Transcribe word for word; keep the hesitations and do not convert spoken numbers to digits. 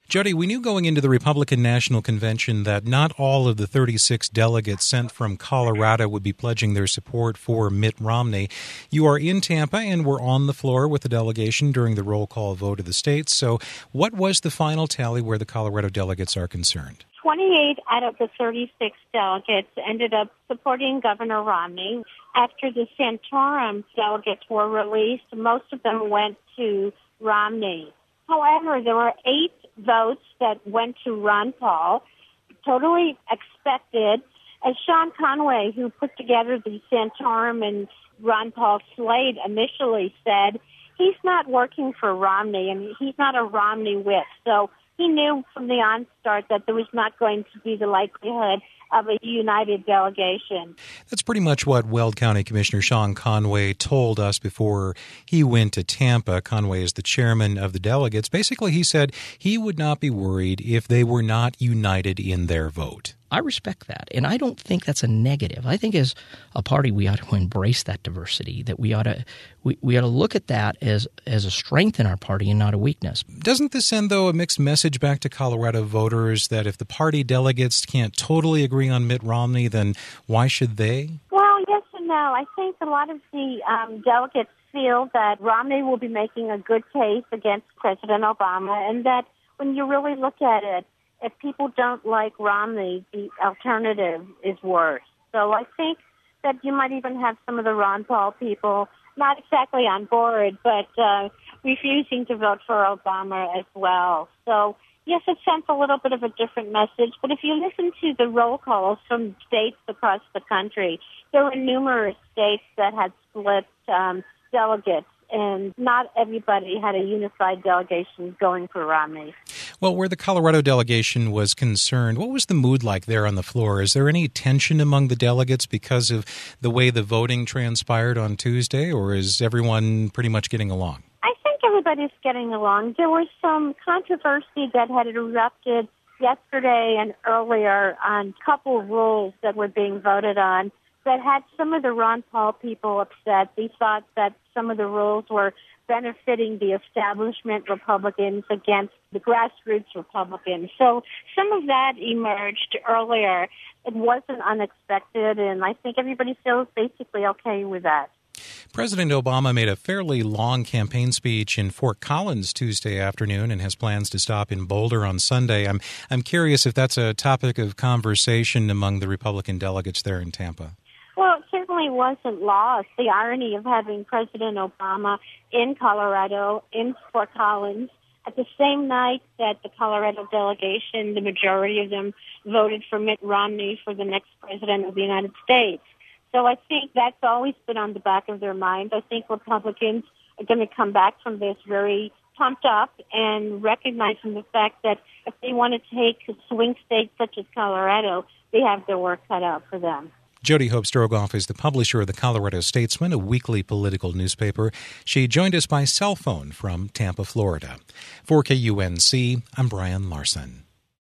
Jody, we knew going into the Republican National Convention that not all of the thirty-six delegates sent from Colorado would be pledging their support for Mitt Romney. You are in Tampa and were on the floor with the delegation during the roll call vote of the state. So what was the final tally where the Colorado delegates are concerned? twenty-eight out of the thirty-six delegates ended up supporting Governor Romney. After the Santorum delegates were released, most of them went to Romney. However, there were eight votes that went to Ron Paul, totally expected. As Sean Conway, who put together the Santorum and Ron Paul slate, initially said, he's not working for Romney, and he's not a Romney whip. So he knew from the onstart that there was not going to be the likelihood of a united delegation. That's pretty much what Weld County Commissioner Sean Conway told us before he went to Tampa. Conway is the chairman of the delegates. Basically, he said he would not be worried if they were not united in their vote. I respect that, and I don't think that's a negative. I think as a party we ought to embrace that diversity, that we ought to we, we ought to look at that as, as a strength in our party and not a weakness. Doesn't this send, though, a mixed message back to Colorado voters that if the party delegates can't totally agree on Mitt Romney, then why should they? Well, yes and no. I think a lot of the um, delegates feel that Romney will be making a good case against President Obama, and that when you really look at it, if people don't like Romney, the alternative is worse. So I think that you might even have some of the Ron Paul people not exactly on board, but uh, refusing to vote for Obama as well. So, yes, it sends a little bit of a different message. But if you listen to the roll calls from states across the country, there were numerous states that had split um, delegates, and not everybody had a unified delegation going for Romney. Well, where the Colorado delegation was concerned, what was the mood like there on the floor? Is there any tension among the delegates because of the way the voting transpired on Tuesday, or is everyone pretty much getting along? I think everybody's getting along. There was some controversy that had erupted yesterday and earlier on a couple of rules that were being voted on that had some of the Ron Paul people upset. They thought that some of the rules were benefiting the establishment Republicans against the grassroots Republicans. So some of that emerged earlier. It wasn't unexpected, and I think everybody feels basically okay with that. President Obama made a fairly long campaign speech in Fort Collins Tuesday afternoon and has plans to stop in Boulder on Sunday. I'm I'm curious if that's a topic of conversation among the Republican delegates there in Tampa. Well, it certainly wasn't lost. The irony of having President Obama in Colorado, in Fort Collins, at the same night that the Colorado delegation, the majority of them, voted for Mitt Romney for the next president of the United States. So I think that's always been on the back of their mind. I think Republicans are going to come back from this very pumped up and recognizing the fact that if they want to take swing states such as Colorado, they have their work cut out for them. Jody Hope Strogoff is the publisher of the Colorado Statesman, a weekly political newspaper. She joined us by cell phone from Tampa, Florida. For K U N C, I'm Brian Larson.